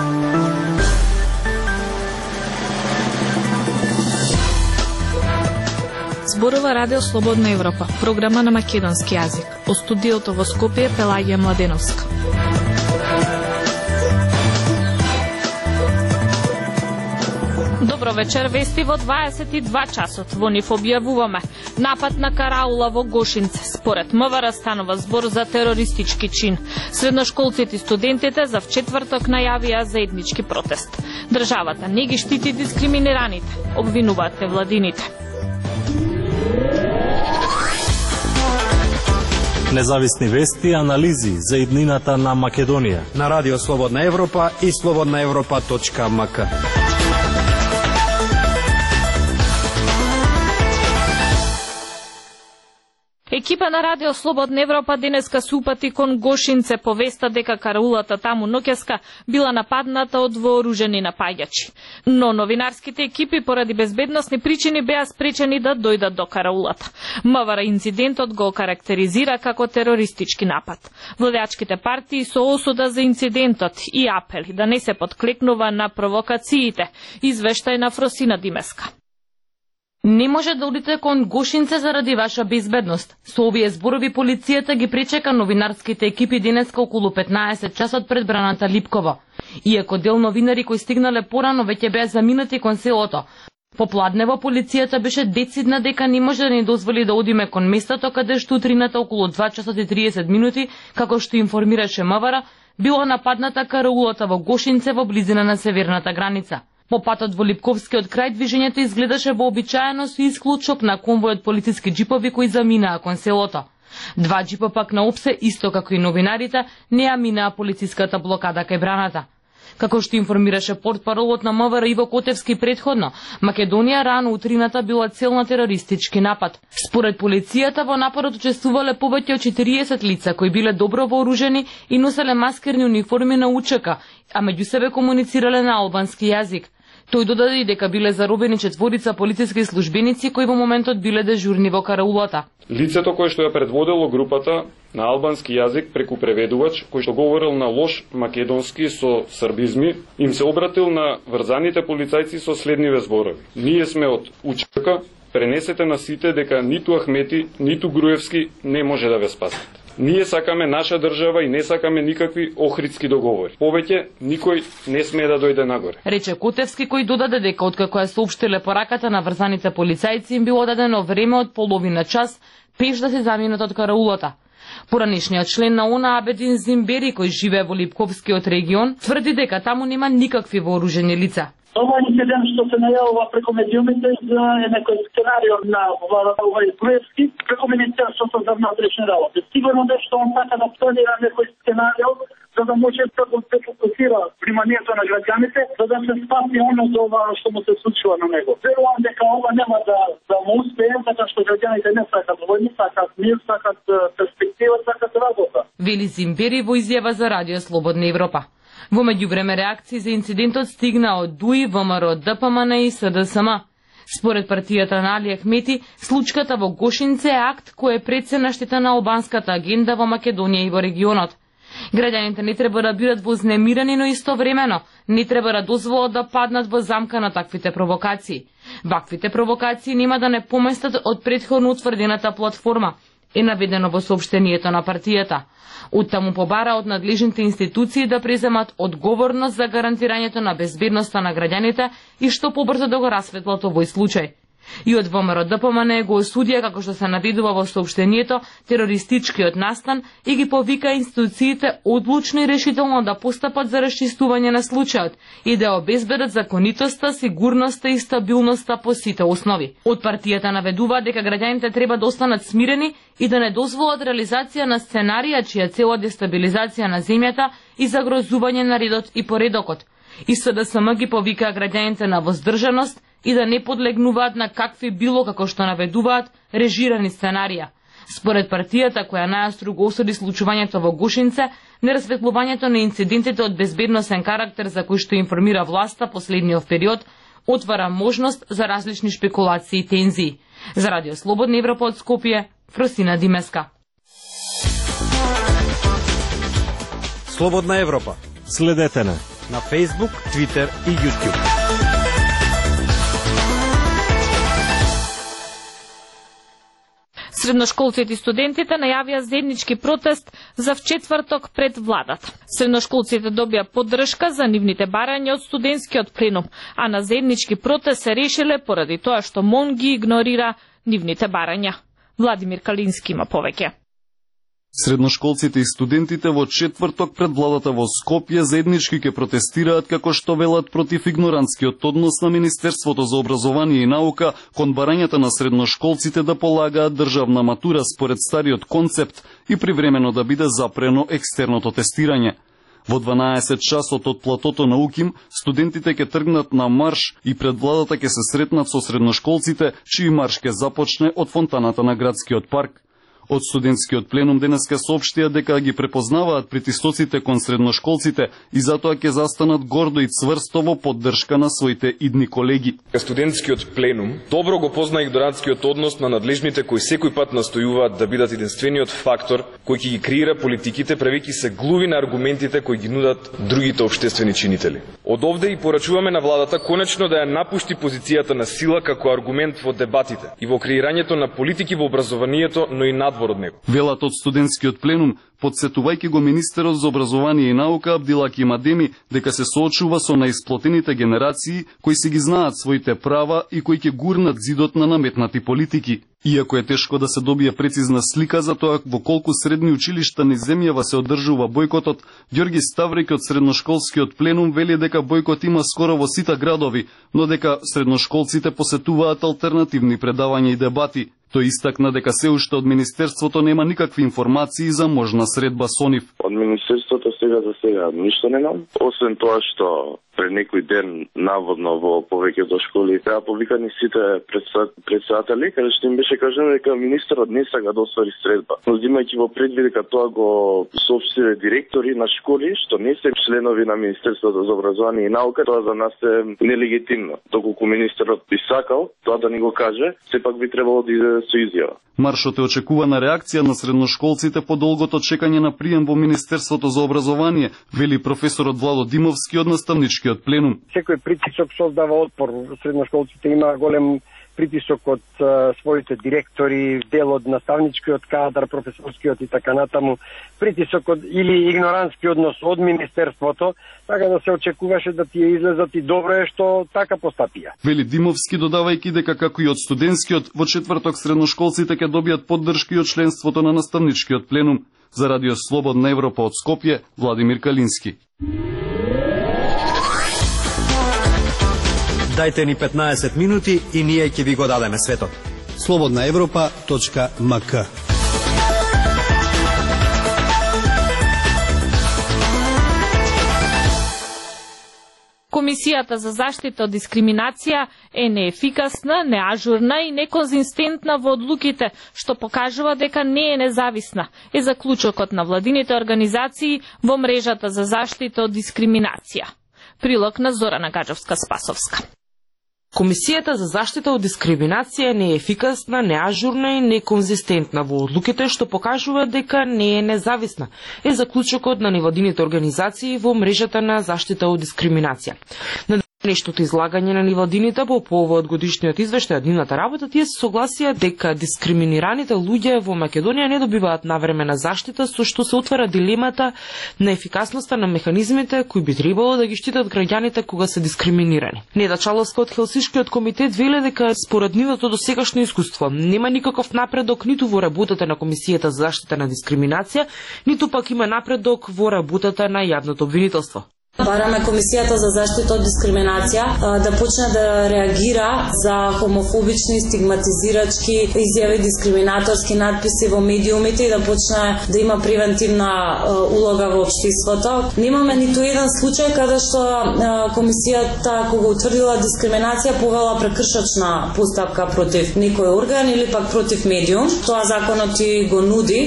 Зборува Радио Слободна Европа, програма на македонски јазик. Од студиото во Скопје Пелагија Младеновска. Добро вечер, вести во 22 часот. Во нив објавуваме напад на караула во Гошинце. Според МВР станува збор за терористички чин. Средношколците и студентите за вчетврток најавија заеднички протест. Државата не ги штити дискриминираните, обвинуваат невладините. Независни вести и анализи за иднината на Македонија на Радио Слободна Европа и slobodnaevropa.mk. Екипа на Радио Слободна Европа денеска се упати кон Гошинце по веста дека караулата таму ноќеска била нападната од вооружени напаѓачи. Но новинарските екипи поради безбедносни причини беа спречени да дојдат до караулата. МВР инцидентот го карактеризира како терористички напад. Владеачките партии со осуда за инцидентот и апели да не се подклекнува на провокациите, извештај на Фросина Димеска. Не може да одите кон Гошинце заради ваша безбедност. Со овие зборови полицијата ги пречека новинарските екипи денеска околу 15 часот пред браната Липково. Иако дел новинари кои стигнале порано веќе беа заминати кон селото. Попладнево полицијата беше децидна дека не може да ни дозволи да одиме кон местото каде што утрината околу 2 часот и 30 минути, како што информираше МВР, била нападната караулата во Гошинце во близина на северната граница. По патот во Липковскиот крај движењето изгледаше вообичаено со исклучок на конвој од полициски джипови кои заминаа кон селото. Два джипа пак на опсе, исто како и новинарите, не ја минаа полициската блокада кај браната. Како што информираше портпаролот на МВР Иво Котевски предходно, Македонија рано утрината била цел на терористички напад. Според полицијата во нападот учествувале повеќе од 40 лица кои биле добро вооружени и носеле маскерни униформи на УЧК, а меѓу себе комуницирале на албански јазик. Тој додаде и дека биле заробени 4 полициски службеници кои во моментот биле дежурни во караулата. Лицето кое што ја предводело групата на албански јазик преку преведувач, кој што говорил на лош македонски со србизми, им се обратил на врзаните полицајци со следниве зборови. Ние сме од УЧК, пренесете на сите дека ниту Ахмети, ниту Груевски не може да ве спасат. Ние сакаме наша држава и не сакаме никакви охридски договори. Повеќе никој не смее да дојде нагоре. Рече Котевски, кој додаде дека откако ја соопштиле пораката на врзаните полицајци им било дадено време од половина час пеш да се заминат од караулата. Поранешниот член на ОНА Абедин Зимбери, кој живее во Липковскиот регион, тврди дека таму нема никакви вооружени лица. Ова инцидент што се најавува преку медиумите за некој сценарио на овој Груевски преку Министерството за внатрешни работи. Сигурно што он сака да планира некој сценарио за да може да се фокусира вниманието на граѓаните, за да се спаси оно за ова што му се случува на него. Верувам дека ова нема да му успее, затоа што граѓаните не сакат војни, сакат мир, сакат перспектива, сакат работа. Вели Зимбери во изјава за Радио Слободна Европа. Во меѓувреме реакции за инцидентот стигна од ДУИ, ВМРО, ДПМН и СДСМ. Според партијата на Али Ахмети, случката во Гошинце е акт кој е прецена штета на албанската агенда во Македонија и во регионот. Граѓаните не треба да бидат вознемирани, но истовремено не треба да дозволат да паднат во замка на таквите провокации. Ваквите провокации нема да не поместат од претходно утврдената платформа, е наведено во соопштението на партијата. Оттаму побара од надлежните институции да преземат одговорност за гарантирањето на безбедноста на граѓаните и што побрзо да го расветлат овој случај. И од ВМРО ДПМН го осудија, како што се наведува во соопштението, терористичкиот настан и ги повика институциите одлучно и решително да постапат за расчистување на случајот и да обезбедат законитоста, сигурноста и стабилноста по сите основи. Од партијата наведува дека граѓаните треба да останат смирени и да не дозволат реализација на сценарија чија цел е дестабилизација на земјата и загрозување на редот и поредокот. И СДСМ ги повика граѓаните на воздржаност и да не подлегнуваат на какви било, како што наведуваат, режирани сценарија. Според партијата, која најостро го осуди случувањето во Гошинце, нерасветлувањето на инцидентите од безбедносен карактер за кои што информира власта последниот период, отвара можност за различни шпекулации и тензии. За Радио Слободна Европа од Скопје, Фросина Димеска. Слободна Европа. Следете на на Facebook, Twitter и YouTube. Средношколците и студентите најавија заеднички протест за вчетврток пред владата. Средношколците добија поддршка за нивните барања од студентскиот пленум, а на заеднички протест се решиле поради тоа што МОН ги игнорира нивните барања. Владимир Калински има повеќе. Средношколците и студентите во четврток пред владата во Скопје заеднички ќе протестираат како што велат против игнорантскиот однос на Министерството за образование и наука кон барањата на средношколците да полагаат државна матура според стариот концепт и привремено да биде запрено екстерното тестирање. Во 12 часот од платото на Уким, студентите ќе тргнат на марш и пред владата ќе се сретнат со средношколците, чиј марш ќе започне од фонтаната на градскиот парк. Од студентскиот пленум денеска соопштија дека ги препознаваат притисоците кон средношколците и затоа ќе застанат гордо и цврсто во поддршка на своите идни колеги. Студентскиот пленум добро го позна игнорантскиот однос на надлежните кои секој пат настојуваат да бидат единствениот фактор кој ќе ги креира политиките, правејќи се глуви на аргументите кои ги нудат другите општествени чинители. Од овде и порачуваме на владата конечно да ја напушти позицијата на сила како аргумент во дебатите и во креирањето на политики во образованието, но и надвор од него. Велат од студентскиот пленум, подсетувајќи го министерот за образование и наука Абдилаки Мадеми дека се соочува со наисплотените генерации кои си ги знаат своите права и кои ќе гурнат зидот на наметнати политики. Иако е тешко да се добие прецизна слика за тоа во колку средни училишта низ земјава се одржува бојкотот, Ѓорги Ставреки од средношколскиот пленум вели дека бојкот има скоро во сите градови, но дека средношколците посетуваат алтернативни предавања и дебати. Тој истакна дека се уште од Министерството нема никакви информации за можна средба со нив. Од Министерството за сега ништо немам, освен тоа што пред некој ден наводно во повеќето школи беа повикани сите председатели, каде што им беше кажано дека министерот не сака да оствари средба. Но земајќи во предвид дека тоа го соопштиле директори на школи што не се членови на Министерството за образование и наука, тоа за нас е нелегитимно. Доколку министерот би сакал тоа да ни го каже, сепак би требало да иде со изјава. Маршот е очекувана реакција на средношколците по долгото чекање на прием во Министерството за образование, вели професорот Владо Димовски од наставничкиот пленум. Секој притисок создава отпор. Средношколците има голем притисок од своите директори, дел од наставничкиот кадар, професорскиот и така натаму, притисок од или игнорантски однос од Министерството, така да се очекуваше да тие излезат и добро е што така постапија. Вели Димовски, додавајќи дека како и од студентскиот, во четврток средношколците ќе добијат поддршка и од членството на наставничкиот пленум. За Радио Слободна Европа од Скопје, Владимир Калински. Дајте ни 15 минути и ние ќе ви го дадеме светот. slobodnaevropa.mk. Комисијата за заштита од дискриминација е неефикасна, неажурна и неконзистентна во одлуките, што покажува дека не е независна, е заклучокот на владините организации во мрежата за заштита од дискриминација. Прилог на Зорана Гаджовска-Спасовска. Комисијата за заштита од дискриминација не е ефикасна, неажурна и неконзистентна во одлуките, што покажува дека не е независна, е заклучокот на невладините организации во мрежата на заштита од дискриминација. На Нештото излагање на невладините по повод годишниот извештај од нивната работа, тие се согласија дека дискриминираните луѓе во Македонија не добиваат навремена заштита, со што се отвара дилемата на ефикасноста на механизмите кои би требало да ги штитат граѓаните кога се дискриминирани. Неда Чаловска од Хелсиншкиот комитет веле дека според нивното досегашно искуство нема никаков напредок ниту во работата на Комисијата за заштита на дискриминација, ниту пак има напредок во работата на јавното обвинителство. Бараме Комисијата за заштита од дискриминација да почне да реагира за хомофобични, стигматизирачки изјави, дискриминаторски надписи во медиумите и да почне да има превентивна улога во општеството. Немаме ниту еден случај каде што Комисијата кога утврдила дискриминација повела прекршачна постапка против некој орган или пак против медиум. Тоа законот и го нуди.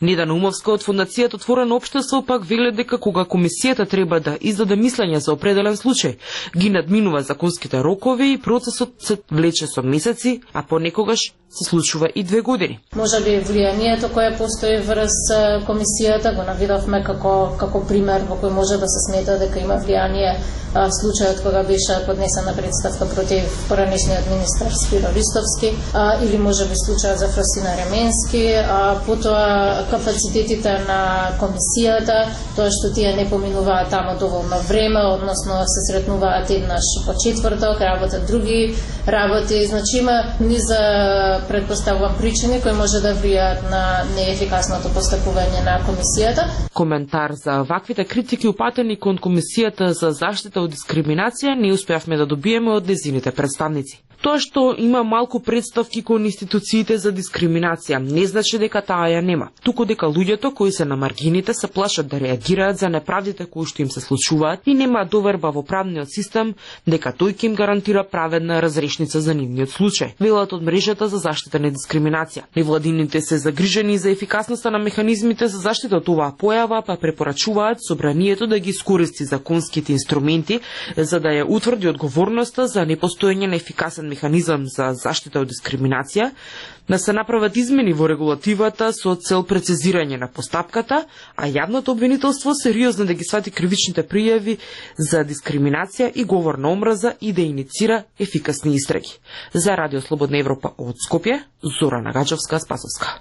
Недан Умовска од Фондацијата Отворено општество пак веле дека кога комисијата треба да издаде мислење за определен случај, ги надминува законските рокови и процесот се влече со месеци, а понекогаш се случува и 2 години. Може би влијанието кое постои врз комисијата го навидовме како пример во кој може да се смета дека има влијание случајот кога беше поднесена представка против поранешниот министар Спиро Ристовски, или може би случајот за Фросина Ременски, потоа капацитетите на комисијата, тоа што тие не поминуваат таму доволно време, односно се сретнуваат еднаш по четврток, работат други работи, значи има низа предпоставувам причини кои може да влијаат на неефикасното постапување на комисијата. Коментар за ваквите критики упатени кон Комисијата за заштита од дискриминација не успеавме да добиеме од незините представници. Тоа што има малку представки кон институциите за дискриминација не значи дека таа ја нема, туку дека луѓето кои се на маргините се плашат да реагираат за неправдите кои што им се случуваат и нема доверба во правниот систем дека тој ќе им гарантира праведна разрешница за нивниот случај. Велат од мрежата за заштита на дискриминација. Невладините се загрижени за ефикасноста на механизмите за заштита од оваа појава, па препорачуваат собранието да ги искористи законските инструменти за да ја утврди одговорноста за непостоење на ефикасен механизам за заштита од дискриминација, да се направат измени во регулативата со цел прецизирање на постапката, а јавното обвинителство сериозно да ги свати кривичните пријави за дискриминација и говор на омраза и да иницира ефикасни истраги. За Радио Слободна Европа од Скопје, Зорана Гаџовска-Спасовска.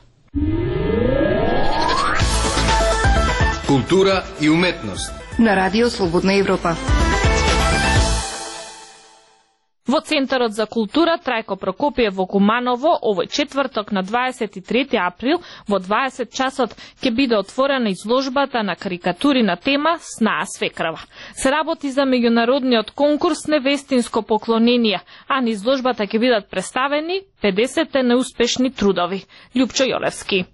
Култура и уметност на Радио Слободна Европа. Во Центарот за култура Трајко Прокопиев во Куманово овој четврток на 23 април во 20 часот ќе биде отворена изложбата на карикатури на тема Снаа свекрва. Се работи за меѓународниот конкурс Невестинско поклонение, а на изложбата ќе бидат представени 50 неуспешни трудови. Љупчо Јолевски.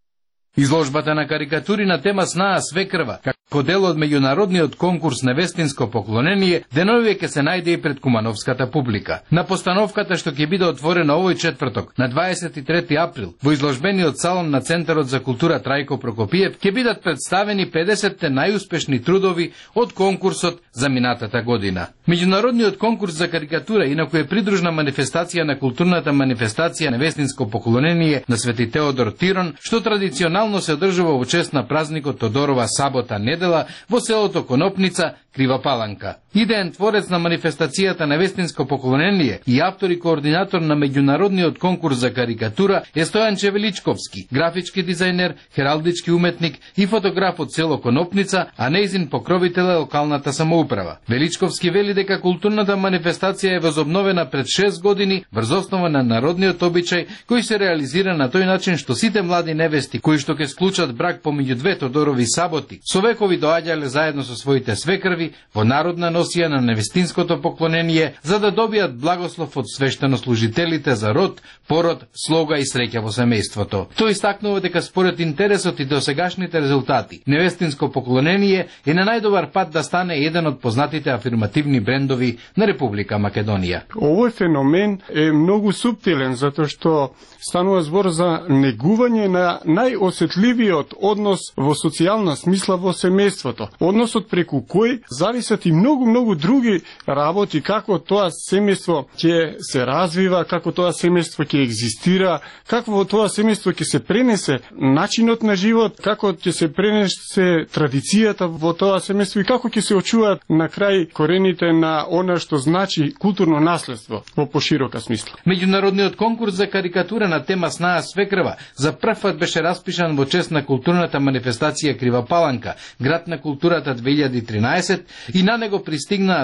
Изложбата на карикатури на тема Снаа свекрва, како дел од меѓународниот конкурс Невестинско поклонение, денови ќе се најде и пред кумановската публика. На постановката што ќе биде отворена овој четврток, на 23 април, во изложбениот салон на Центарот за култура Трајко Прокопиев, ќе бидат представени 50 најуспешни трудови од конкурсот за минатата година. Меѓународниот конкурс за карикатура, инаку е придружна манифестација на културната манифестација Невестинско поклонение на Свети Теодор Тирон, што традиционално се одржува во чест на празникот Тодорова сабота недела во селото Конопница, Крива Паланка. Идеен творец на манифестацијата Невестинско поклонение и автор и координатор на меѓународниот конкурс за карикатура е Стојанче Величковски, графички дизајнер, хералдички уметник и фотограф од село Конопница, а нејзин покровител е локалната самоуправа. Величковски вели дека културната манифестација е возобновена пред 6 години врз основа на народниот обичај кој се реализира на тој начин што сите млади невести кои што ќе склучат брак помеѓу две Тодорови саботи со векови доаѓале заедно со своите свекрви во народна носија на невестинското поклонение за да добијат благослов од свештенослужителите за род, пород, слога и среќа во семејството. Тој истакнува дека според интересот и досегашните резултати, невестинско поклонение е на најдобар пат да стане еден од познатите афирмативни брендови на Република Македонија. Овој феномен е многу суптилен затоа што станува збор за негување на најосетливиот однос во социјална смисла во семејството. Односот преку кој зависат и многу други работи, како тоа семејство ќе се развива, како тоа семејство ќе екзистира, како во тоа семејство ќе се пренесе начинот на живот, како ќе се пренесе традицијата во тоа семејство и како ќе се очуваат на крај корените на она што значи културно наследство во поширока смисла. Меѓународниот конкурс за карикатура на тема Снаа свекрва за прв пат беше распишан во чест на културната манифестација Крива Паланка, град на културата 2013, и на него пристигнаа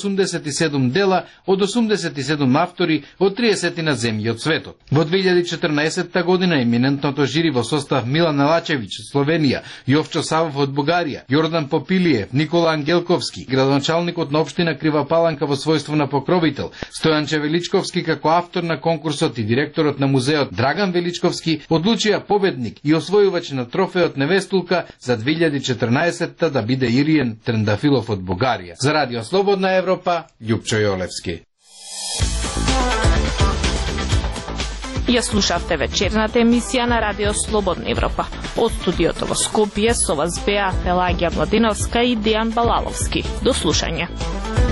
187 дела од 87 автори од 30 на земји од светот. Во 2014 година еминентното жири во состав Милан Алачевиќ од Словенија, Јовчо Савов од Бугарија, Јордан Попилиев, Никола Ангелковски, градоначалникот на општина Крива Паланка во својство на покровител, Стојанче Величковски како автор на конкурсот и директорот на музеот Драган Величковски одлучија победник и освојувач на трофеот Невестулка за 2014 да биде Ириен Трендафилов од Бугарија. За Радио Слободна Европа, Љупчо Јолевски. Ја слушавте вечерната емисија на Радио Слободна Европа. Од студиото во Скопје со вас беа Пелагија Младиновска и Дијан Балаловски. До слушање.